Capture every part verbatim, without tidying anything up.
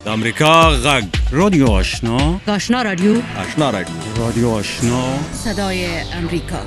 د امریکا غږ رادیو آشنا آشنا رادیو آشنا رادیو رادیو آشنا صدای امریکا.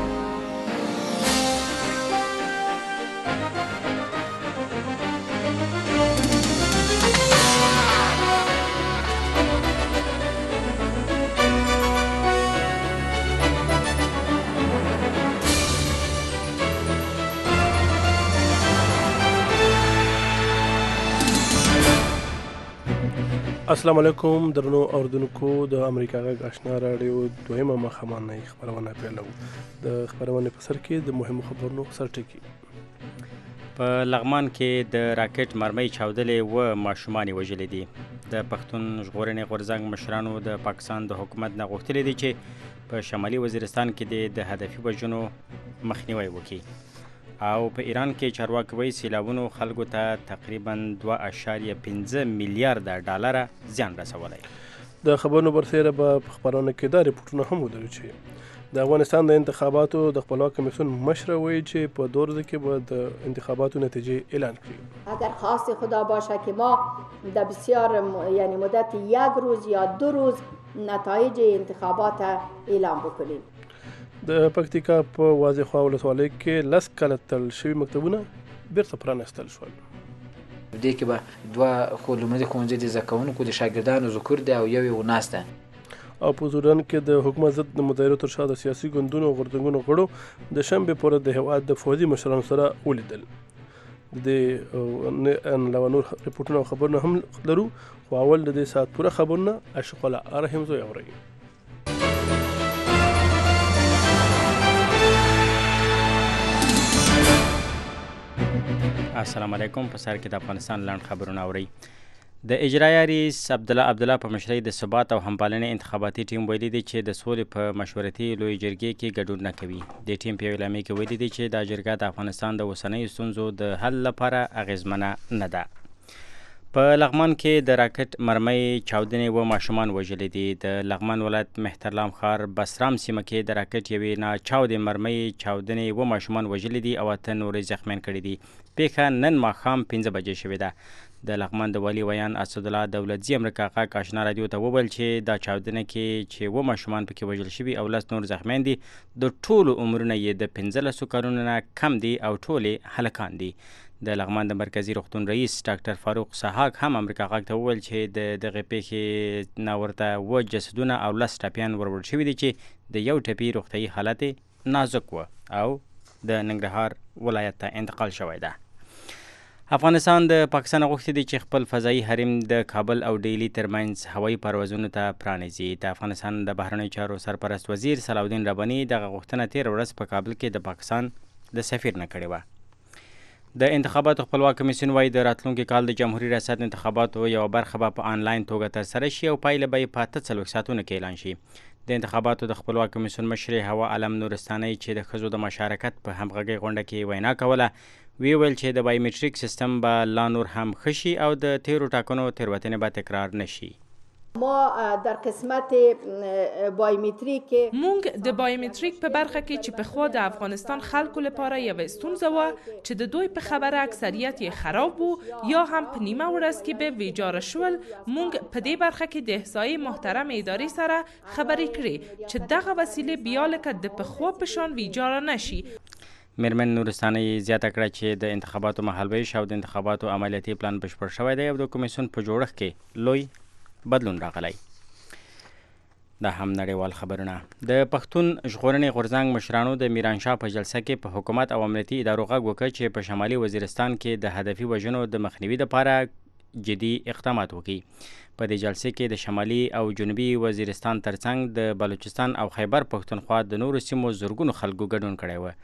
السلام علیکم درنو اوردونکو د امریکا غږ آشنا رادیو دویمه مخامخ خبرونه پیلو د خبرونه په سر کې د مهمو خبرونو سرټکی. په لغمان کې د راکټ مرمۍ چاودلې و ماشومان وژلې دي. د پښتون ژغورنې غورځنګ مشرانو د پاکستان د حکومت نه غوښتلي دي چې په شمالي وزیرستان کې د هدفي وژنو مخنیوي وکړي. او په ایران کې چارواکي وایي سیلابونو خلکو ته تقریبا دوه اعشاریه پنځه میلیارډ ډالر زیان رسولی. د خبرونو برسیره به په خبرونه کې دا ریپورټونه هم ودرو چې د افغانستان د انتخاباتو د خپلواک کمیسیون مشر وایي چې په دو روزه کې به د انتخاباتو نتیجه اعلان کړي. اگر خواست خدا باشه که ما در بسیار یعنی مدت یک روز یا دو روز نتایج انتخابات اعلام بکنیم. د پکتیکا په واضح ولسوالۍ کې لس کاله تړل شوي مکتبونه بیرته پرانیستل شول. دې کې به دوه خو لومړني ښوونځي د زده کوونکو د شاګردانو ذکر دی او یو یې وناس ده. او په سودان کې د حکومت ضد د مظاهرو تر شا د سیاسي ګوندونو او غورځنګونو غړو د شنبې په ورځ د هېواد د فوځي مشرانو سره ولیدل. د دې علاوه نور ریپورټونه او خبرونه هم لرو، خو اول د دې ساعت پوره خبرونه اشرف الله رحیم زوی اورئ. السلام علیکم. په سر کې د افغانستان لاند خبرونه اورئ. د اجرایه رییس عبدالله عبدالله په مشرۍ د ثبات او همپالنې انتخاباتي ټیم ویلي دی چې د سولې په مشورتي لوی جرګې کې ګډون نه کوي. د ټیم په اعلامیه کې ویلي دی چې دا جرګه د افغانستان د اوسنیو ستونزو د حل لپاره اغیزمنه نه ده. په لغمان کې د راکټ مرمۍ چاودنې و ماشومان وژلي دي. د لغمان ولایت مهترلام ښار بسرام سیمه کې د راکټ یوې ناچاودې مرمۍ چاودنې و ماشومان وژلي دي او اته نورې زخمیان کړي دي. پیښه نن ماښام پنځه بجې شوې ده. د لغمان د والي ویان اسدالله دولتزي امریکا غږ آشنا رادیو ته وویل چې دا چاودنه کې چې و ماشومان پکې وژل شوي او لس نور زخمیان دي، د ټولو عمرونه یې د پنځلسو کلونو نه کم دي او ټولې هلکان دي. د لغمان د مرکزي روغتون رئیس ډاکټر فاروق سحاق هم امریکا غږ ته وویل چې د دغې پیښې نه ورته اووه جسدونه او لس ټپیان وروړل شوي دي چې د یو ټپي روغتیایي حالت نازک و او د ننګرهار ولایت ته انتقال شوی ده. افغانستان د پاکستان غوښتي دي چې خپل فضایي حریم د کابل او ډیلی ترمنځ هوایي پروازونو ته پرانیزي. د افغانستان د بهرنیو چارو سرپرست وزیر صلاحالدین رباني دغه غوښتنه تېره ورځ په کابل کې د پاکستان د سفیر نه کړې وه. د انتخاباتو خپلواک کمیسیون وایي د راتلونکي کال د جمهوري ریاست انتخاباتو یوه برخه به په آنلاین توګه ترسره شي او پایله به یې په اته څلوېښت ساعتونو کې اعلان شي. د انتخاباتو د خپلواک کمیسیون مشرې هوا علم نورستانۍ چې د ښځو د مشارکت په همغږۍ غونډه کې وینا کوله وی ویل چې د بایومټریک سیستم به لا نور هم ښه شي او د تیرو ټاکنو تېروتنې به تکرار نشي. ما در قسمت بایومتریک مونږ د بایومتریک په برخه کې چې په خوا د افغانستان خلکو لپاره یو ستونزه و چې د دوی په خبره اکثریت یې خراب وو یا هم په نیمه ورځ کې به ویجاړه شول. مونږ په دې برخه کې د احصایې محترم ادارې سره خبرې کړې چې دغه وسیلې بیا لکه د پخوا په شان ویجاړه نشي. میرمن نورستانۍ زیاته کړه چې د انتخاباتو مهالویش او د انتخاباتو عملیاتي پلان بشپړ شوی دی او د کمیسیون په جوړښت کې لوی بدلون راغلی. دا هم نړیوال خبرونه. د پښتون ژغورنې غورځنګ مشرانو د میرانشاه په جلسه کې په حکومت او امنیتي ادارو غږ وکړ چې په شمالي وزیرستان کې د هدفي وژنو د مخنیوي لپاره جدي اقدامات وکړي. په دې جلسې کې د شمالي او جنوبي وزیرستان ترڅنګ د بلوچستان او خیبر پښتونخوا د نورو سیمو زرګونو خلکو ګډون کړی و.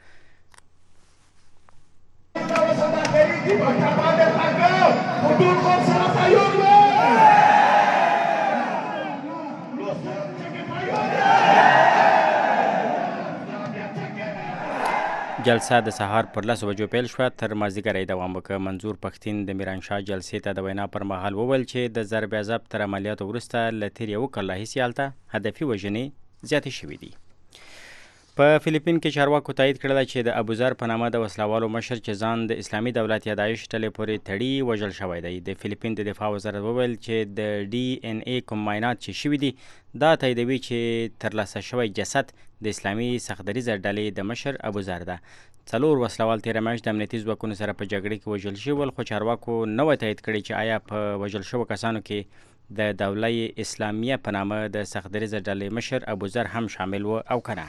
جلسه د سهار پر لسو بجو پیل شوه، تر مازدیګره یې دوام وکړ. منظور پښتین د میرانشاه جلسې ته د وینا پر مهال وویل چې د ضرب عذاب تر عملیاتو وروسته له تېر یوه کال راهیسې هلته هدفي وژنې زیاتې شوي دي. په فلیپین کې چارواکو تایید کړل چې د ابوذر په نامه د وسلوالو مشر چې ځان د اسلامي دولت یا داعش ډلې پورې تړي وژل شوی دی. د فلیپین د دفاع وزارت وویل چې د ډي ان اے کوم معاینات چې شوي دي دا تاییدوي چې ترلاسه شوی جسد د اسلامي سختدریځه ډلې د مشر ابوذر ده. څلور وسلوال تېره میاشت د امنیتي ځواکونو سره په جګړه کې وژل شول، خو چارواکو نه وی تایید کړی چې آیا په وژل شوو کسانو کې د دوله اسلامیه په نامه د سختدریځه ډلې مشر ابوذر هم شامل و او که نه.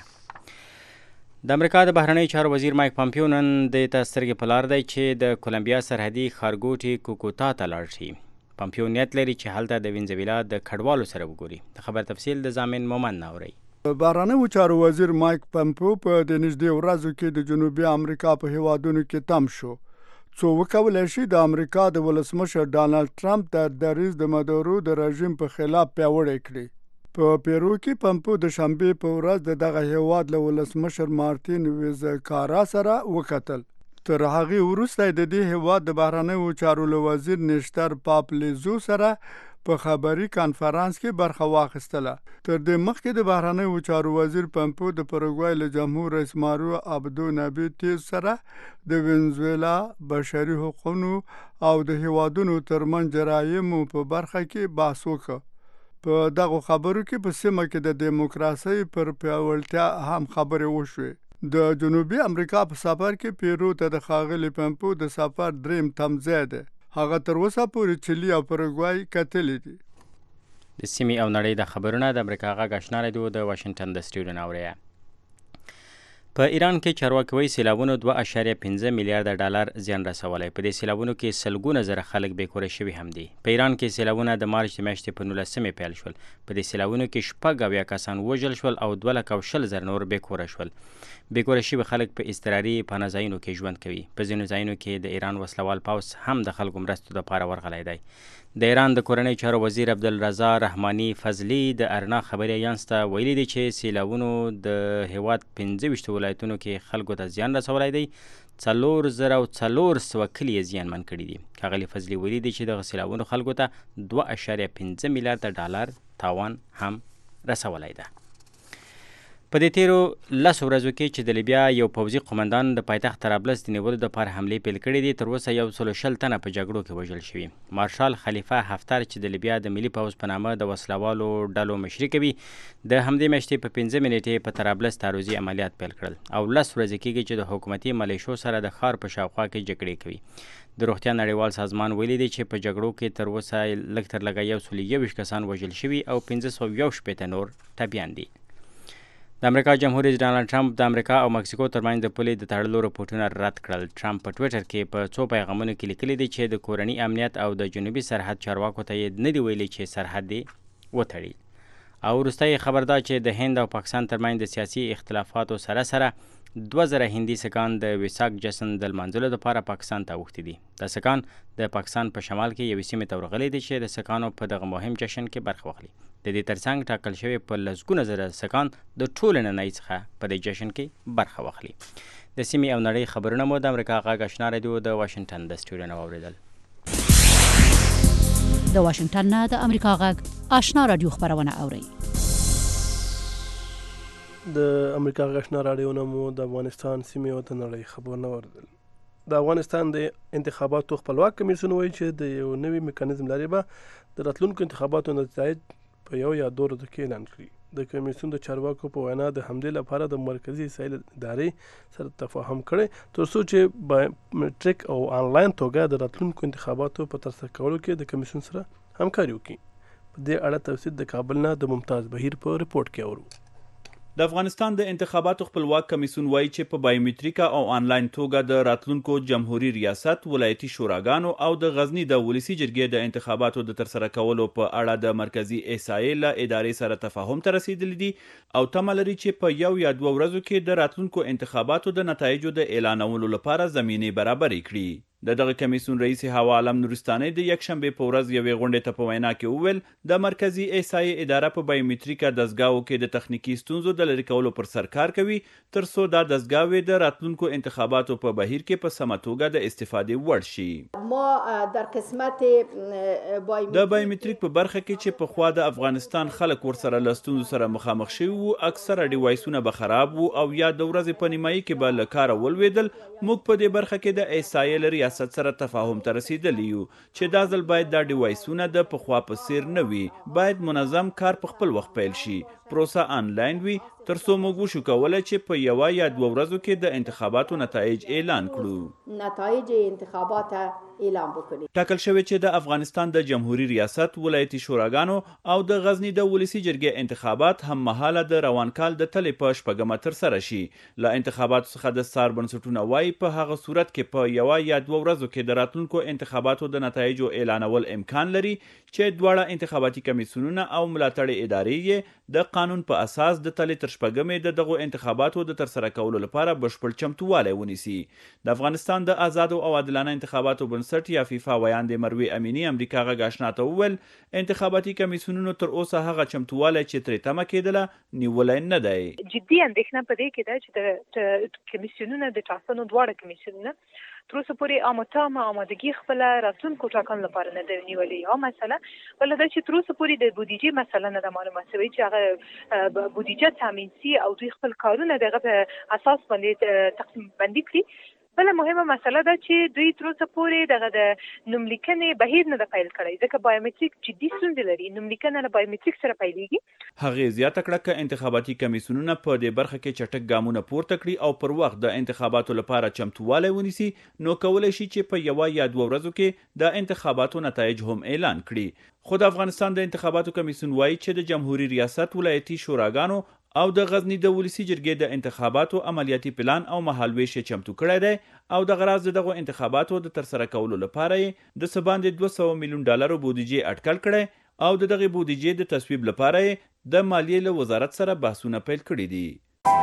د امریکا د بهرنیو چارو وزیر مایک پامپیو نن دې ته سترګې په لار دی چې د کولمبیا سرحدي ښارګوټي کوکوتا ته لاړ شي. پامپیو نیت لري چې هلته د وینزویلا د کډوالو سره وګوري. د خبر تفصیل د زامن مومن ناوري. بهرنیو چارو وزیر مایک پامپیو په د نږدې ورځو کې د جنوبي امریکا په هیوادونو کې تم شو څو وکولی شي د امریکا د ولسمشر ډانلډ ټرمپ د دریځ د مدورو د رژیم په خلاف پیاوړی کړي. په پیرو کې پامپیو د شنبې په ورځ د دغه هیواد له ولسمشر مارتین ویزکارا سره وکتل. تر هغې وروسته د دې هیواد د بهرنیو چارو له وزیر نیشتر پاپلیزو سره په خبري کانفرانس کې برخه واخیستله. تر دې مخکې د بهرنیو چارو وزیر پامپیو د پاراګوای له جمهور رئیس ماریو عبدو نابیتیز سره د وینزویلا بشري حقوقو او د هیوادونو ترمنځ جرایمو په برخه کې بحث وکړ. په دغه خبرو کې په سیمه کې د دیموکراسۍ پر پیاوړتیا هم خبرې وشوې. د جنوبي امریکا په سفر کې پیرو ته د ښاغلي پامپیو د سفر دریم تمځای دی. هغه تر اوسه پورې چیلي او پاراګوای کتلي دي. د سیمې او نړۍ د خبرونه د امریکا غږ آشنا رادیو د واشنګټن د سټوډیو نه اورئ. په ایران کې چارواکي وایي سیلابونو دوه اعشاریه پنځه میلیارډه ډالر زیان رسولی. په دې سیلابونو کې سلګونه زره خلک بېکوره شوي هم دي. په ایران کې سیلابونه د مارچ د میاشتې په نولسمې پیل شول. په دې سیلابونو کې شپږ اویا کسان وژل شول او دوه لکه او شل زره نور بېکوره شول. بېکوره شوي خلک په اضطراري پناه ځایونو کې ژوند کوي. په ځینو ځایونو کې د ایران وسلوال پوځ هم د خلکو مرستو دپاره ورغلی دی. د ایران د کورنۍ چارو وزیر عبدالرضا رحماني فضلي د ارنا خبري ایانس ته ویلي دي چې سیلابونو د هیواد پنځه ویشتو ولایتونو کې خلکو ته زیان رسولی دی. څلور زره او څلور سوه کلي یې زیانمن کړي دي. ښاغلي فضلي ویلي دي چې دغه سیلابونو خلکو ته دوه اعشاریه پنځه میلیارډه ډالر تاوان هم رسولی ده. په دې تیرو لسو ورځو کې چې د لیبیا یو پوځي قومندان د پایتخت طرابلس د نیولو دپاره حملې پیل کړي دي، تر اوسه یو سلو شل تنه په جګړو کې وژل شوي. مارشال خلیفه حفتر چې د لیبیا د ملي پوځ په نامه د وسلوالو ډلو مشري کوي، د همدې میاشتې په پنځه منټې په طرابلس تعرضي عملیات پیل کړل او لس ورځې کېږي چې د حکومتي ملیشو سره د ښار په شاوخوا کې جګړې کوي. د روغتیا نړیوال سازمان ویلي دی چې په جګړو کې تر اوسه لږ تر لږه یو سل یوویشت کسان وژل شوي او پنځه سوه یو شپېته نور ټپیان دي. د امریکا جمهور رئیس ډانلډ ټرمپ د امریکا او مکسیکو ترمنځ د پولې د تړلو رپورټونه رد کړل. ټرمپ په ټویټر کې په څو پیغامونو کې لیکلي دي چې د کورني امنیت او د جنوبي سرحد چارواکو ته یې نه دي ویلي چې سرحد دې وتړي. او وروسته یې خبر ده چې د هند او پاکستان ترمنځ د سیاسي اختلافاتو سره سره دوه زره هندي سکان د ویساک جشن د لمانځلو دپاره پاکستان ته اوښتي دي. دا سکان د پاکستان په شمال کې یوې سیمې ته ورغلي دي چې د سکانو په دغه مهم جشن کې برخه واخلي. د دې ترڅنګ ټاکل شوی په لسګونه زره سکان د ټولو نړۍ څخه په دې جشن کې برخه واخلي. د سیمې او نړۍ خبرونه مو د امریکا غږ آشنا رادیو د واشنګټن د سټوډیو نه واورېدل. د واشنګټن نه د امریکا غږ آشنا رادیو خبرونه اورئ. د امریکا غږ آشنا رادیو نه مو د افغانستان سیمې او د نړۍ خبرونه واورېدل. د افغانستان د انتخاباتو خپلواک کمیسیون وایي چې د یو نوي میکانیزم لري به د راتلونکو انتخاباتو نتایج په یو یا دوه ورځو کې اعلان کړي. د کمیسیون د چارواکو په وینا د همدې لپاره د مرکزي وسایل ادارې سره تفاهم کړی تر څو چې بایومټریک او آنلاین توګه د راتلونکو انتخاباتو په ترسره کولو کې د کمیسیون سره همکاري وکړي. په دې اړه تفصیل د کابل نه د ممتاز بهیر په رپورټ کې اورو. د افغانستان د انتخاباتو خپلواک کمیسیون وایي چې په بایومټریکا او آنلاین توګه د راتلونکو جمهوریت ریاست، ولایتي شوراګانو او د غزنی د ولسی جرګې د انتخاباتو د ترسره کولو په اړه د مرکزی احصایې له ادارې سره تفاهم ته رسیدلی دي او تمه لري چې په یو یا دوه ورځو کې د راتلونکو انتخاباتو د نتایجو د اعلانولو لپاره زمینه برابرې کړي. د دغه کمیسیون رئیس هوا عالم نورستاني د یکشنبه په ورځ یوې غونډې ته په وینا کې وویل د مرکزی احصایې اداره په بایومټریکه دستګاو کې د تخنیکی ستونزو د لرې کولو پر سر کار کوي تر څو دا دستګاوې د راتلونکو انتخاباتو په بهیر کې په سمه توګه د استفادې وړ شي. ما در قسمت د بایومټریک په برخه کې چې په خوا د افغانستان خلک ورسره له ستونزو سره مخامخ شوي وو، اکثره ډیوایسونه به خراب وو او یا د ورځې په نیمایي کې به له کاره ولوېدل. موږ په دې برخه کې د احصایې له ریاست سره تفاهم ته رسیدلی یو چې دا ځل باید دا ډیوایسونه د پخوا په څیر نه وي، باید منظم کار په خپل وخت پیل شي، پروسه آنلاین وي، تر څو موږ وشو کولی چې په یوه یا دوه ورځو کې د انتخاباتو نتایج اعلان کړو. نتایج انتخابات اعلان وکړي. ټاکل شوی چې د افغانستان د جمهوریت ریاست، ولایتي شوراګانو او د غزني د ولسي جرګې انتخابات هم مهاله د روان کال د تلې په شپږمه ترسره شي. له انتخاباتو څخه د څار بنسټونه وایي په هغه صورت کې په یوه یا دوه ورځو کې د راتلونکو انتخاباتو د نتایجو اعلانول امکان لري چې دواړه انتخاباتي کمیسیونونه او ملاتړ ادارې یې د قانون په اساس د تلې تر شپږمې د دغو انتخاباتو د ترسره کولو لپاره بشپړ چمتووالی ونیسي. د افغانستان د آزادو او عادلانه انتخاباتو بنسټ یا فیفا ویاندې مروې امینی امریکا غږ آشنا ته وویل انتخاباتي کمیسیونونو تر اوسه هغه چمتووالی چې ترې تمه کېدله نیولی نه دی. جدي اندېښنه په دې کې ده چې د کمیسیونونه د ټاکنو دواړه کمیسیونونه تر اوسه پورې امتامه آمادګي خپله راتلونکو ټاکنو لپاره نه ده نیولې. یوه مسله بله ده چې تر اوسه پورې د بودیجې مسله نه ده معلومه شوې چې هغه بودیجه تامین سي او دوی خپل کارونه د هغه په اساس باندې تقسیم بندي کړي. بله مهمه مسله ده چې دوی تر اوسه پورې دغه د نوملیکنې بهیر نه ده پیل کړی ځکه بایومټریک جدي ستونزې لري. نوملیکنه له بایومټریک سره پیلېږي. هغې زیاته کړه که انتخاباتي کمیسیونونه په دې برخه کې چټک ګامونه پورته کړي او پر وخت د انتخاباتو لپاره چمتووالی ونیسي نو کولی شي چې په یوه یا دوه ورځو کې د انتخاباتو نتایج هم اعلان کړي. خو د افغانستان د انتخاباتو کمیسیون وایي چې د جمهوریت ریاست، ولایتي شوراګانو او د غزني د ولسي جرګې د انتخاباتو عملیاتي پلان او مهالویش یې چمتو کړی دی او د غراض د دغو انتخاباتو د ترسره کولو لپاره یې د څه باندې دوه سوه میلیون ډالرو بودیجې اټکل کړی او د دغې بودیجې د تصویب لپاره یې د مالیې له وزارت سره بحثونه پیل کړي دي.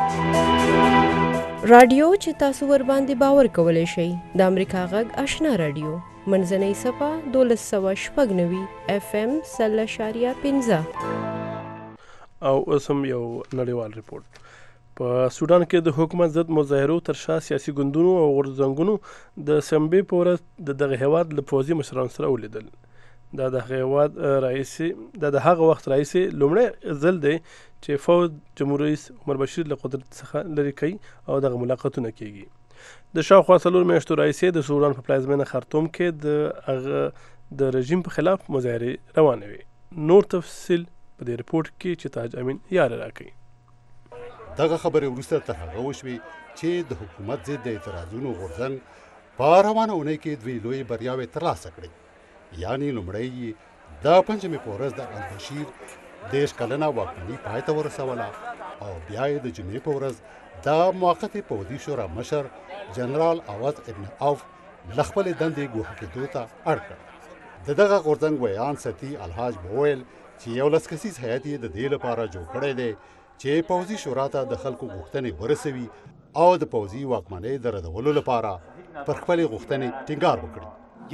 رادیو چې تاسو ور باندې باور کولی شئ د امریکا غږ آشنا رادیو منځنۍ صفه دولس سوه شپږ نوي اف ام سل اشاریه پنځه. او اوس هم یو نړیوال ریپورت. په سودان کې د حکومت ضد مظاهرو تر شا سیاسي ګوندونو او غورځنګونو د شنبې په ورځ د دغه هیواد له پوځي مشرانو سره ولیدل. دا د هغه هیواد رئیس دا د هغه وخت رئیس لومړی ځل دی چې فوج جمهوریت رئیس عمر بشیر له قدرت څخه لرې کوي او دغه ملاقاتونه کیږي. د شاوخوا څلور میاشتو رئیس د سودان په پلازمینه خرطوم کې د هغه د رژیم په خلاف مظاهرې روانې وي. نور تفصیل په دې ریپورت کې چې تاج امین یار راکړي. دغه خبرې وروسته تر هغه وشوې چې د حکومت ضد د اعتراضونو غورځنګ په روانه اونۍ کې دوی لوی بریاوې ترلاسه کړې. یعنې لومړی د پنجمې په ورځ د البشیر دېرش کلنه واکمني پای ته ورسوله او بیا یې د جمعې په ورځ د موقتې پوځي شورا مشر جنرال عوض ابن عوف له خپلې دندې ګوښه کېدو ته اړ کړ. د دغه غورځنګ ویان ستی الحاج بویل چې یو لس کسیز هیات یې د دې لپاره جوړ کړی دی چې پوځي شورا ته د خلکو غوښتنې ورسوي او د پوځي واکمنۍ د ردولو لپاره پر خپلې غوښتنې ټینګار وکړي.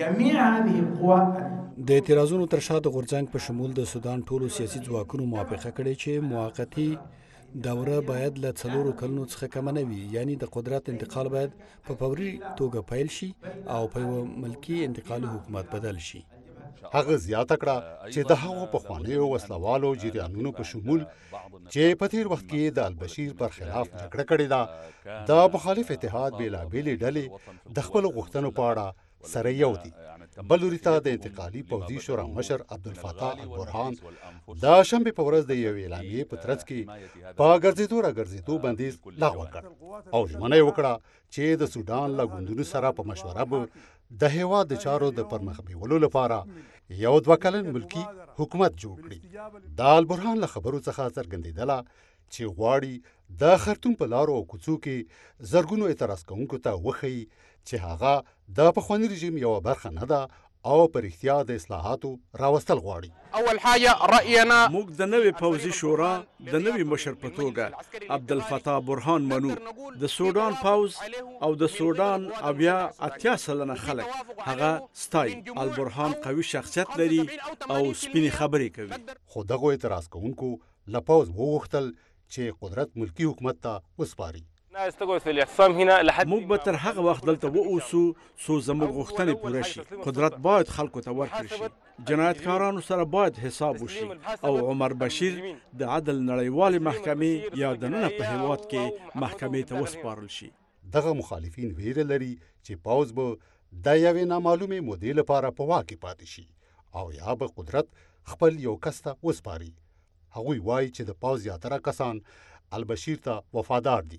د اعتراضونو تر شا د غورځنګ په شمول د سودان ټولو سیاسي ځواکونو موافقه کړې چې موقتي دوره باید له څلورو کلونو څخه کمه نه وي، یعنی د قدرت انتقال باید په فوري توګه پیل شي او په یوه ملکي انتقالي حکومت بدل شي. هغه زیاته کړه چې د هغو پخوانیو وسلوالو جریانونو په شمول چې په تیر وخت کې د البشیر پر خلاف جګړه کړې ده، د مخالف اتحاد بېلابېلې ډلې د خپلو غوښتنو په اړه سره یو دي. بل لوري ته د انتقالي پوځي شورا مشر عبدالفتاح البرهان د شنبې په ورځ د یوې اعلامیې په ترڅ کې په ګرځېدو را ګرځېدو بندیز لغوه کړ او ژمنه یې وکړه چې د سودان له ګوندونو سره په مشوره به د هېواد د چارو د پرمخ بیولو لپاره یو دوه کلن ملکي حکومت جوړ کړي. د البرهان له خبرو څخه څرګندېدله چې غواړي د خرطوم په لارو او کوڅو کې زرګونو اعتراض کوونکو ته وښیي چې هغه د پخواني رژیم یوه برخه نه ده او په رښتیا د اصلاحاتو راوستل غواړي. اول حاجه راينا موږ د نوې پوځي شورا د نوې مشر په توګه عبدالفتاح برهان منو. د سودان پوځ او د سودان اویا اتیا سلنه خلک هغه ستای. البرهان قوي شخصیت لري او سپینې خبرې کوي. خو دغه اعتراض کوونکو له پوځ وغوښتل چې قدرت ملکی حکومت ته وسپاري. موږ به تر هغه وخت دلته واوسو څو زموږ غوښتنې پوره شي. قدرت باید خلکو ته ورکړل شي. جنایتکارانو سره باید حساب وشي او عمر بشیر د عدل نړیوالې محکمې یا دننه په هیواد کې محکمې ته وسپارل شي. دغه مخالفین ویره لري چې پوځ به د یوې نامعلومې مودې لپاره په واک کې پاتې شي او یا به قدرت خپل یو کس ته وسپاري. هغوی وایي چې د پوځ زیاتره کسان البشیر ته وفادار دي.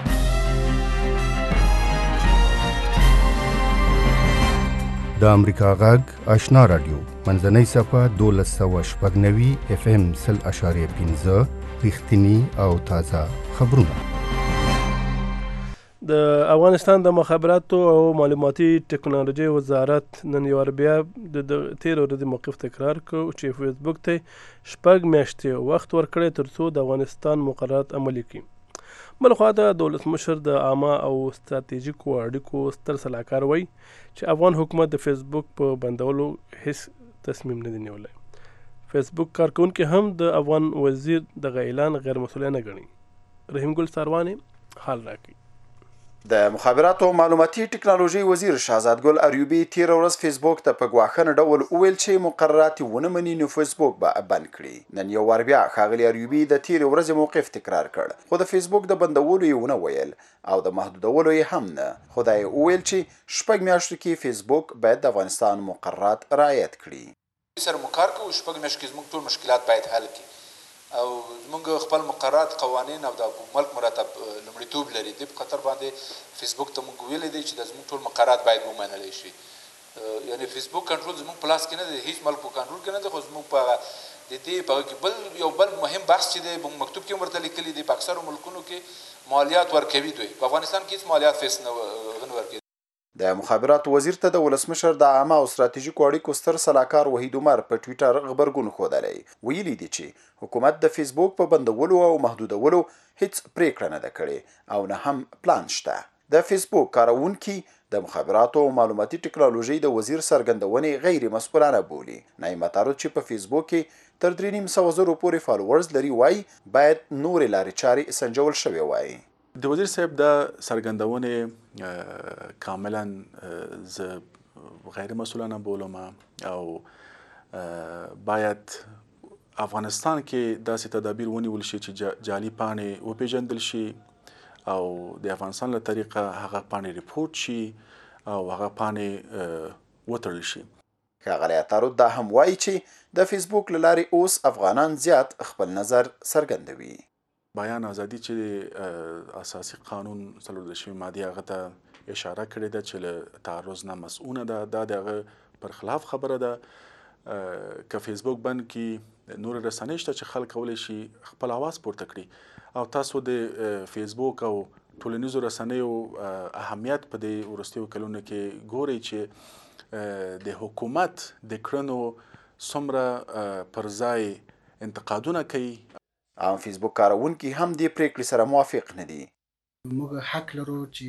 د امریکا غږ آشنا رادیو منځنۍ صفحه دولس سوه شپږ نوي اف ام سل اشاریه پنځه رښتیني او تازه خبرونه. د افغانستان د مخابراتو او معلوماتي ټکنالوژي وزارت نن یو بیا د تیر ورځې موقف تکرار کړ چې فیسبوک ته شپږ میاشتې وخت ورکړی ترڅو د افغانستان مقررات عملي کړي. بلخوا د ولسمشر د عامه او ستراتیژیکو اړیکو ستر سلاکار وایي چې افغان حکومت د فیسبوک په بندولو هیڅ تصمیم نه دی نیولی. فیسبوک کارکونکي هم د افغان وزیر دغه اعلان غیر مسؤلانه ګڼي. رحیم ګل ساروانې حال راکړي. د مخابراتو او معلوماتي ټکنالوژي وزیر شهزاد ګل اریوبي تیر ورځ فیسبوک ته په ګواښنه ډول وویل چې مقررات ونه مني نو فیسبوک به بند کړي. نن یو وار بیا ښاغلي اریوبي د تیر ورځې موقف تکرار کړ خو د فیسبوک د بندولو یې ونه ویل او د محدودولو یې هم نه. خو دا یې وویل چې شپږ میاشتو کې فیسبوک باید د افغانستان مقررات رعایت کړي. سره مو کار کوو شپږ میاشتې کې زموږ ټول مشکلات باید حل کړي او زموږ خپل مقررات قوانین او د ملک مرتب لومړیتوب لري. دې په خاطر باندې فیسبوک ته موږ ویلی دی چې د زموږ ټول مقررات باید ومنلی شي. یعنې فیسبوک کنټرول زموږ په لاس کې نه دی، هیڅ ملک په کنټرول کې نه دی. خو زموږ په هغه د دې په هغه کې بل یو بل مهم بحث چې دی مکتوب کې هم ورته لیکلي دی په اکثرو ملکونو کې مالیات ورکوي دوی. په افغانستان کې هیڅ مالیات فیس نه ورکوي. د مخابراتو وزیر ته د ولسمشر د عامه او ستراتیژیکو اړیکو ستر سلاکار وحید عمر په ټویټر غبرګون ښودلی. ویلي دي چې حکومت د فیسبوک په بندولو او محدودولو هیڅ پریکړه نه ده کړې او نه هم پلان شته. د فیسبوک کاروونکي د مخابراتو او معلوماتي ټکنالوژي د وزیر څرګندونې غیر مسؤلانه بولي. نعیم تارود چې په فیسبوک کې تر درې نیم سوه زرو پورې فالوورز لري وایي باید نورې لارې چارې سنجول شوې وای. د وزیر صاحب د څرګندونې کاملا زه غیر مسؤلانه بولم او باید افغانستان کې داسې تدابیر ونیول شي چې جعلي پاڼې وپېژندل شي او د افغانستان له طریقه هغه پاڼې ریپورټ شي او هغه پاڼې وتړل شي. ښاغلی عطارود دا هم وایي چې د فیسبوک له لارې اوس افغانان زیات خپل نظر څرګندوي. بیان ازادي چې اساسي قانون څلور دېرشمې مادې هغه ته اشاره کړې ده چې له تعرض نه مسؤونه ده، دا د هغه پر خلاف خبره ده. که فیسبوک بند کې نور رسنۍ شته چې خلک کولی شي خپل اواز پورته کړي او تاسو د فیسبوک او ټولنیزو رسنیو اهمیت په دې وروستیو کلونو کې ګورئ چې د حکومت د کړنو څومره پر ځای انتقادونه کوي. عام فیسبوک کاروونکي هم دې پریکړې سره موافق نه دي. موږ حق لرو چې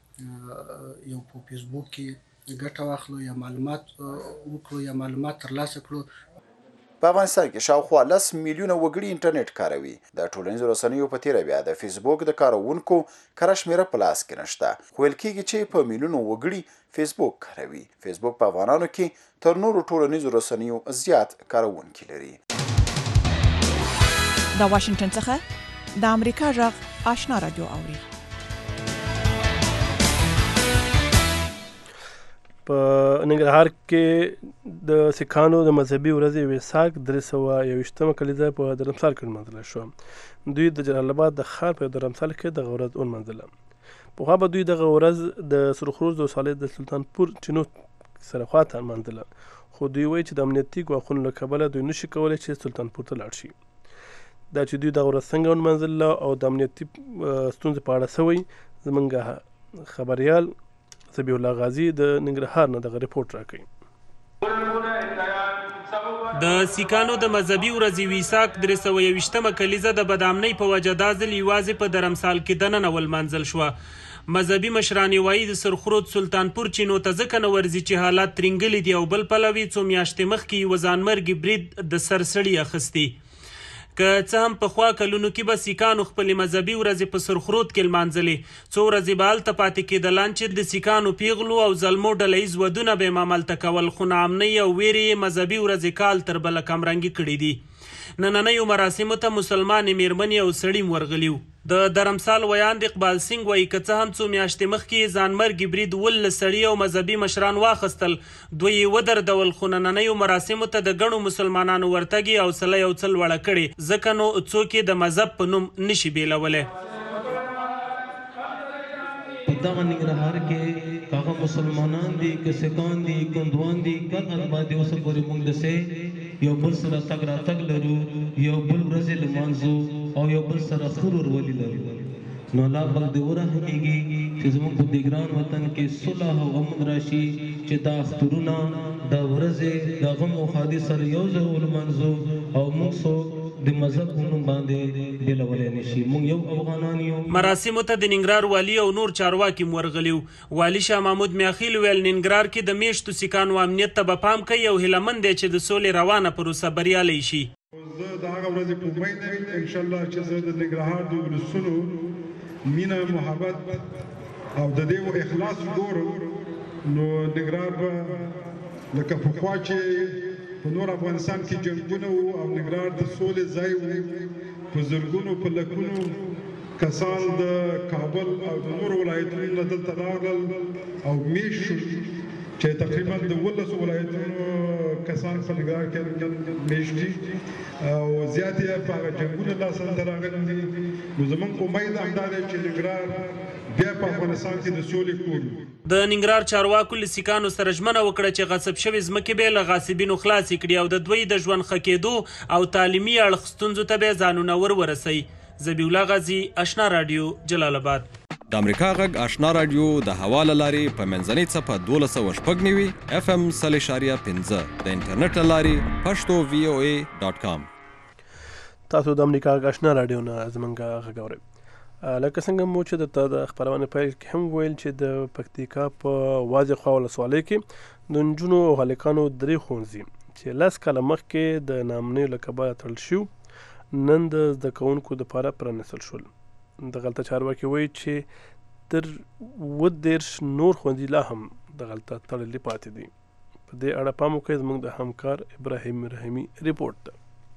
یو په فیسبوک کې ګټه واخلو یا معلومات وکړو یا معلومات ترلاسه کړو. په افغانستان کې شاوخوا لس میلیونه وګړي انټرنیټ کاروي. د ټولنیزو رسنیو په تیره بیا د فیسبوک د کاروونکو کره شمېره په لاس کې نشته. ویل کېږي چې په میلیونو وګړي فیسبوک کاروي. فیسبوک په افغانانو کې تر نورو ټولنیزو رسنیو زیات کاروونکي لري. د واشنگټن څخه د امریکا غږ آشنا رادیو اوري. په ننګرهار کې د سکانو د مذهبي ورځې ویساک درې سوه یوویشتمه کلیزه په درمسال کې ونمانځله شوه. دوی د جلال آباد د ښار په درمسال کې دغه ورځ ونمانځله. پخوا به دوی دغه ورځ د سرخروز د ولسوالۍ د سلطانپور چینو سره خواته نمانځله، خو دوی وایي چې د امنیتي ګواښونو له کبله دوی نشي کولی چې سلطانپور ته لاړ شي. دا چې دوی دغه ورځ څنګه ونمانځله او د امنیتي ستونزې په اړه څه وایي، زموږ خبریال ذبیح الله غازي د ننګرهار نه دغه ریپورټ راکوي. د سیکانو د مذهبي ورځې ویساک درې سوه یویشتمه کلیزه د بدامنۍ په وجه دا ځل یوازې په درمسال کې دننه ولمانځل شوه. مذهبي مشران وایي د سرخرود سلطانپور چینو ته ځکه نه ورځي چې حالات ترینګلي دي او بل پلوي څو میاشتې مخکې یوه ځانمرګي برید د سرسړي اخیستی. که څه هم پخوا کلونو کې به سیکانو خپلې مذهبي ورځې په سرخرود کې لمانځلې، څو ورځې به هلته پاتې کېدلان چې د سیکانو پیغلو او زلمو ډله ییز ودونه به یې ماملته کول، خو ناامنۍ او ویرې یې مذهبي ورځې کال تر بله کمرنګي کړي دي. نننیو مراسمو ته مسلمانې میرمنې او سړي ورغلي وو. د درمسال ویاند اقبال سنگ وایي که څه هم څو میاشتې مخکې ځانمرګي برید ولس سړي او مذهبي مشران واخیستل، دوی یې ودردول، خو نننیو مراسمو ته د ګڼو مسلمانانو ورتګ یې حوصله یو څه لوړه کړې، ځکه نو څوک یې د مذهب په نوم نشي بیلولی. دغه ننګرهار کې هغه مسلمانان دي که سکان دي کندوان دي کله باندې اوس پورې موږ دسه یو بل سره تګ راتګ لرو، یو بل ورځې لمانځو او یو بل سره خرور ولي لرو. نو الله پاک دې ورحمېږي چې زموږ په دې ګران وطن کې صلح او امن راشي، چې دا اخترونه دا ورځې د غم او ښادۍ سره یو ځای ولمانځو او موږ څوک د مذهب په نوم باندې بیلولی نشي. موږ یو افغانان یو. مراسمو ته د ننګرهار والي او نور چارواکي هم ورغلي وو. والي شاه محمود میاخیل ویل ننګرهار کې د میشتو سیکانو امنیت ته به پام کوي او هیلهمند دی چې د سولې روانه پروسه بریالی شي. زه د هغه ورځې په امید یم انشاءالله چې زه د ننګرهار د ولسونو مینه محبت او د دې اخلاص ګورم، نو ننګرهار به لکه پخوا چې په نور افغانستان کې جنګونه وو او ننګرهار د سولې ځای وو، په زرګونو په لکونو کسان د کابل او د نورو ولایتونو نه دلته راغلل او میشت شول، چې تقریبا د ولسو ولایتونو کسان په ننګرهار کې میشت دي او زیات یې په هغه جنګونو لاسته راغلي دي. نو زموږ امید همدا دی چې ننګرهار بیا په افغانستان کې د سولې کور. د ننګرهار چارواکو له سیکانو سره ژمنه وکړه چې غصب شوې ځمکې به یې له غاصبینو خلاصې کړي او د دوی د ژوند ښه کېدو او تعلیمي اړخ ستونزو ته به یې ځانونه ور ورسوي. ذبیح الله غازي، اشنا راډیو، جلال آباد. د امریکا غږ آشنا راډیو د هوا له لارې په منځنۍ څپه دولس سوه شپږ نوي اف ام سل اشاریه پنځه د انټرنیټ له لارې پښتو وی او ای ډاټ کام. تاسو د امریکا غږ آشنا راډیو نه زموږ غږ اورئ. لکه څنګه مو چې درته د خپرونې پیل کې هم ویل چې د پکتیکا په واځې خوا ولسوالۍ کې د نجونو او هلکانو درې ښوونځي چې لس کاله مخکې د ناامنۍ له کبله تړل شوي نن د زده کوونکو دپاره پرانیستل شول. دغلته چارواکي وایي چې تر اووه دېرش نور ښوونځي لا هم دغلته تړلي پاتې دي. په دې اړه پام وکړئ، زموږ د همکار ابراهیم رحیمي ریپورټ ده.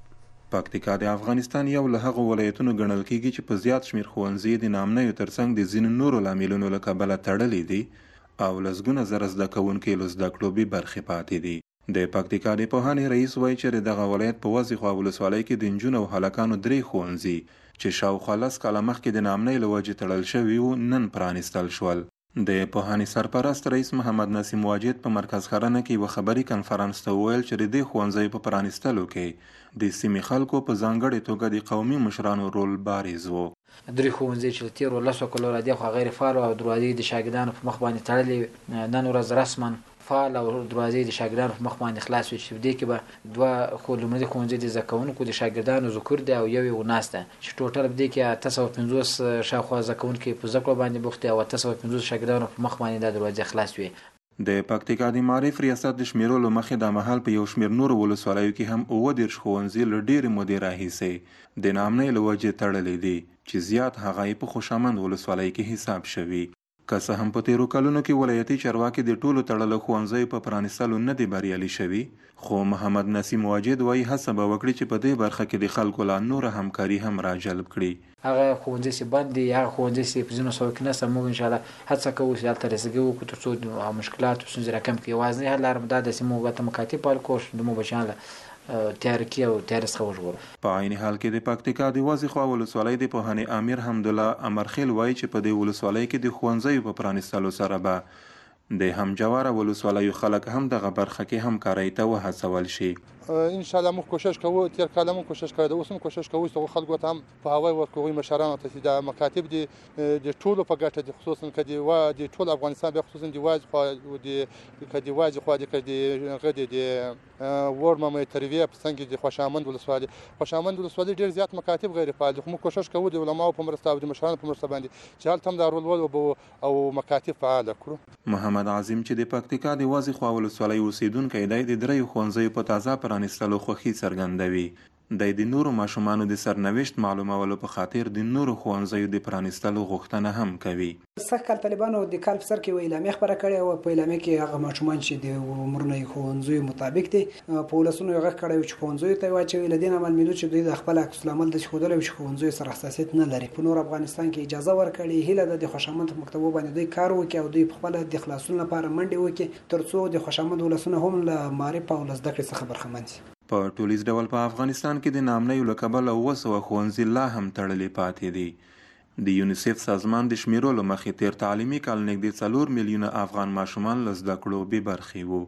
پکتیکا د افغانستان یو له هغو ولایتونو ګڼل کیږي چې په زیات شمیر ښوونځي د ناامنیو ترڅنګ د ځینو نورو لاملونو له کبله تړلي دي او لسګونه زره زده کوونکي له زده کړو بې برخې پاتې دي. د پکتیکا د پوهنې رئیس وایي چې دغه ولایت په وازې خوا ولسوالۍ کې د نجونو او هلکانو درې ښوونځي چې شاوخوا لس کاله مخکې د ناامنۍ له وجې تړل شوي وو نن پرانیستل شول. د پوهنې سرپرست رئیس محمد نسیم واجد په مرکز خرنه کې یوه خبري کنفرانس ته وویل چې د دې ښوونځیو په پرانیستلو کې د سیمې خلکو په ځانګړې توګه د قومي مشرانو رول بارز و. درې ښوونځي چې له تېرو لسو کلو راهدې خوا غیر فعال او دروازې د شاګردانو په مخ باندې تړلې، نن ورځ رسما فعال او دروازې د شاګردانو په مخ باندې خلاص وي، چې دې کې به دوه خو لومړني ښوونځي د زده کوونکو د شاګردانو ذکر دی او یو یې وناس ده، چې ټوټل په دې کې اته سوه پنځوس شاوخوا زده کوونکي په زده کړو باندې بوخت دي او اته سوه پنځوس شاګردانو په مخ باندې دا دروازې خلاص وي. د پکتیکا د معارف ریاست د شمیرولو مخې دا مهال په یو شمیر نورو ولسوالیو کې هم اووه دېرش ښوونځي له ډېرې مودې راهیسې د ناامنۍ له وجې تړلي دي چې زیات هغه یې په خوشامند ولسوالۍ کې حساب شوي. که څه هم په تېرو کلونو کې ولایتي چارواکي د ټولو تړلو ښوونځیو په پرانیستلو نه دي بریالي شوي، خو محمد نسیم واجد وایي هڅه به وکړي چې په دې برخه کې د خلکو لا نوره همکاري هم راجلب کړي. هغه ښوونځي چې بند دي، هغه ښوونځي چې په ځینو سوو کې نشته، موږ انشاءالله هڅه کوو چې هلته رسېدګي وکړو تر څو مشکلات او ستونزې راکم کړي. یوازینۍ حل لاره دا ده چې موږ ورته مکاتب پیل کړو چې زموږ بچیان له تیاره کړي او تیارې څخه وژغورو. په عین حال کې د پکتیکا د وازې خوا ولسوالۍ د پوهنې امیر حمدالله امرخیل وایي چې په دې ولسوالۍ کې د ښوونځیو په پرانیستلو سره به د همجواره ولسوالیو خلک هم دغه برخه کې همکارۍ ته وهڅول شي. ان شاء الله موږ کوشش کوو تیر کال موږ کوشش کوو اوس هم کوشش کوو چې خلکو ته هم په هوای ورکوي مشرانو ته چې د مکاتب دي د ټولو په ګټه دي خصوصا کدي وا د ټول افغانستان به خصوصا دی واز خو د کدي واز خو د کدي غدي د ورمه مې ترویه په څنګه د خوشامند ولسوالي خوشامند ولسوالي ډیر زیات مکاتب غیر فعال دي. موږ کوشش کوو د علماو په مرسته او د مشرانو په مرسته باندې چې هلته هم دارالولد او مکاتب فعال کړو. محمد عظیم چې د پکتیکا د وازی خو ولسوالي اوسیدونکو دی د دریو ښوونځیو په تازه پرانیستلو خوښي څرګندوي. د د نورو ماشومانو د سرنوشت معلومولو په خاطر د نورو ښوونځیو د پرانیستلو غوښتنه هم کوي. سږ کال طالبانو د کال په سر کې یوه اعلامیه خپره کړې وه. په اعلامیه کې هغه ماشومان چې د عمرونه یې ښوونځیو مطابق دي په ولسونو یې غږ کړی و چې ښوونځیو ته یې واچوي. له دې نه معلومېدو چې دوی د خپل عکس العمل داسې ښودلی و چې ښوونځیو سره حساسیت نه لري. په نور افغانستان کې اجازه ورکړې. هیله ده د خوشامند په مکتبو باندې دوی کار وکړي او دوی په خپله د خلاصون لپاره منډې وکړي تر څو د خوشامند ولسونه هم له معرف او له زده کړې څخه برخمن شي. په ټولیز ډول په افغانستان کې د نامنیو له کبله اووه سوه ښوونځي لا هم تړلي پاتې دي. د یونیسف سازمان د شمیرلو مخې تیر تعلیمي کال نږدې څلور میلیونه افغان ماشومان له زده کړو بې برخې وو.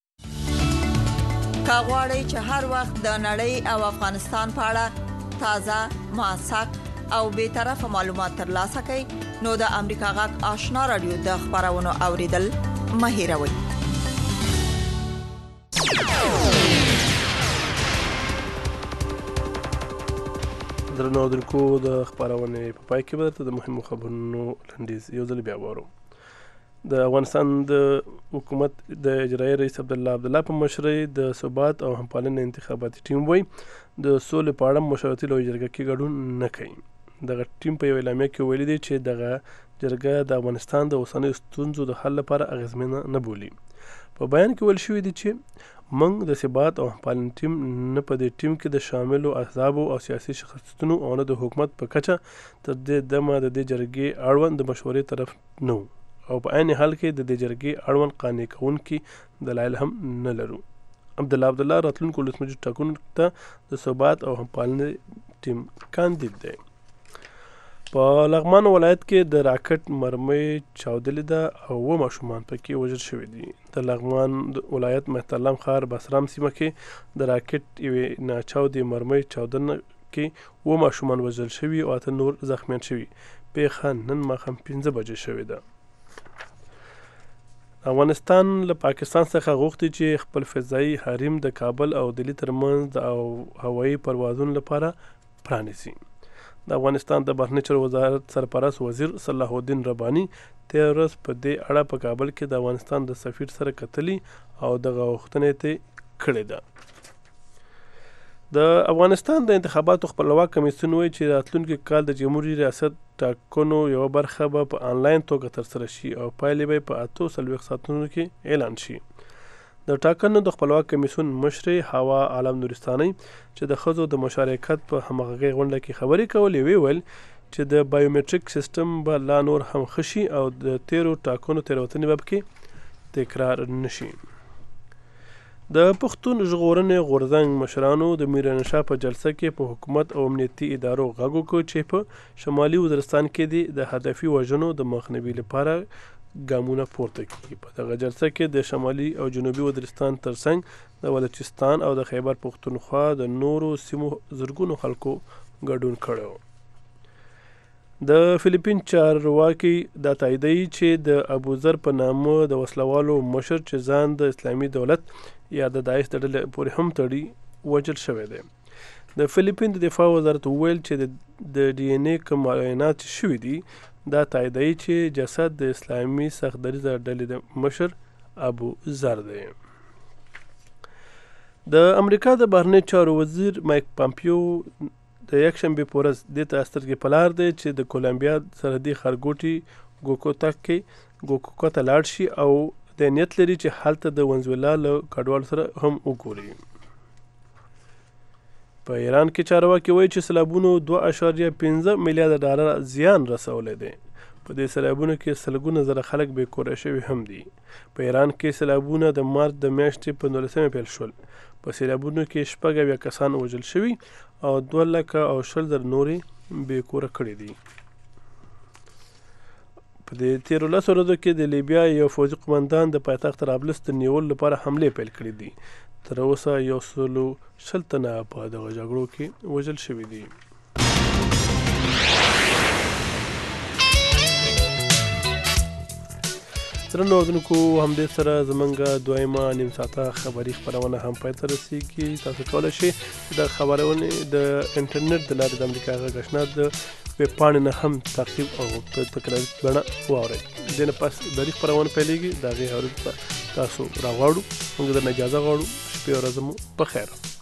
که غواړئ چې هر وخت د نړۍ او افغانستان په اړه تازه، موثق او بې طرفه معلومات ترلاسه کړئ نو د امریکا غږ آشنا رادیو د خپرونو اوریدل مه هېروئ. درنو اورېدونکو د خپرونې په پای کې به درته د مهمو خبرونو لنډیز یو ځل بیا واورو. د افغانستان د حکومت د اجرایي رئیس عبدالله عبدالله په مشرۍ د ثبات او همپالنې انتخاباتي ټیم وایي د سولې په اړه مشاورتي لویه جرګه کې ګډون نه کوي. دغه ټیم په یو اعلامیه کې ویلي دی چې دغه جرګه د افغانستان د اوسنیو ستونزو د حل لپاره اغېزمنه نه بولي. په بیان کې ویل شوي دي چې موږ د ثبات او همپالنې ټیم نه په دې ټیم کې د شاملو احزابو او سیاسي شخصیتونو او نه د حکومت په کچه تر دې دمه د دې جرګې اړوند د مشورې طرف نه وو او په عین حال کې د دې جرګې اړوند قانع کوونکي دلایل هم نه لرو. عبدالله عبدالله راتلونکو ولسمشر ټاکنو ته د ثبات او همپالنې ټیم کاندید دی. په لغمان ولایت کې د راکټ مرمۍ چاودلې ده او اووه ماشومان پکې وژل شوي دي. د لغمان ولایت مهترلام ښار بسرام سیمه کې د راکټ یوې ناچاودې مرمۍ چاودنه کې اووه ماشومان وژل شوي او اته نور زخمیان شوي. پیښه نن ماښام پنځه بجې شوې ده. افغانستان له پاکستان څخه غوښتي چې خپل فضایي حریم د کابل او دهلي ترمنځ د هوایي پروازونو لپاره پرانیسي. د افغانستان د بهرني چارو وزارت سرپرست وزیر صلاح الدین رباني تېره ورځ په دې اړه په کابل کې د افغانستان د سفیر سره کتلي او دغه غوښتنې ته کړې ده. د افغانستان د انتخاباتو خپلواک کمیسیون وایي چې راتلونکي کال د جمهوري ریاست ټاکنو یوه برخه به په آنلاین توګه ترسره شي او پایلې به په اتو څلوېښت ساعتونو کې اعلان شي. د ټاکنو د خپلواک کمیسیون مشرې هوا عالم نورستاني چې د ښځو د مشارکت په همغږۍ غونډه کې خبرې کولې ویل چې د بایومټریک سیستم به لا نور هم ښه شي او د تیرو ټاکنو تېروتنې به پکې تکرار نشي. د پښتون ژغورنې غورځنګ مشرانو د میرانشاه په جلسه کې په حکومت او امنیتي ادارو غږ وکړ چې په شمالي وزیرستان کې دي د هدفي وژنو د مخنیوي لپاره ګامونه پورته کړي. په دغه جلسه کې د شمالي او جنوبي وزیرستان ترڅنګ د بلوچستان او د خیبر پښتونخوا د نورو سیمو زرګونو خلکو ګډون کړی و. د فلیپین چارواکي دا تاییدوي چې د ابوذر په نامه د وسلوالو مشر چې ځان د اسلامي دولت یا د داعش د ډلې پورې هم تړي وژل شوی دی. د فلیپین د دفاع وزارت وویل چې د ډي ان اے کوم معاینات شوي دي دا تاییدوي چې جسد د اسلامي سختدریځه ډلې د مشر ابو ذر دی. د امریکا د بهرني چارو وزیر مایک پامپیو د یکشنبې په ورځ دې ته سترګې په لار دی چې د کولمبیا سرحدي ښارګوټي ګوکوتا کې ګوکوکا ته لاړ شي او د نیت لري چې هلته د ونزویلا له کډوالو سره هم وګوري. په ایران کې چارواکي وایي چې سیلابونو دوه اعشاریه پنځه میلیارده ډالر زیان رسولی دی. په دې سیلابونو کې سلګونه زره خلک بې کوره شوي هم دي. په ایران کې سیلابونه د مارچ د میاشتې په نولسمه پیل شول. په سیلابونو کې شپږ اویا کسان وژل شوي او دوه لکه او شل زره نورې بې کوره کړي دي. په دې تیرو لسو ورځو کې د لیبیا یو فوجي قمندان د پایتخت طرابلس د نیولو لپاره حملې پیل کړي دي. تر اوسه یو سلو شل تنه په دغه جګړو کې وژل شوي دي. درنو اردوونکو همدې سره زمونږ دویمه نیم ساعته خبري خپرونه هم پای ته رسیږي. تاسو کولی شئ د خبرونې د انټرنیټ د لارې د امریکا غږ آشنا د ویب پاڼې نه هم تعقیب او په تکراري بڼه واورئ. دې نه پس بري خپرونه پیلېږي، د هغې اورېدو ته تاسو راغواړو. موږ درنه اجازه غواړو. شپې او ورځ مو په خیر.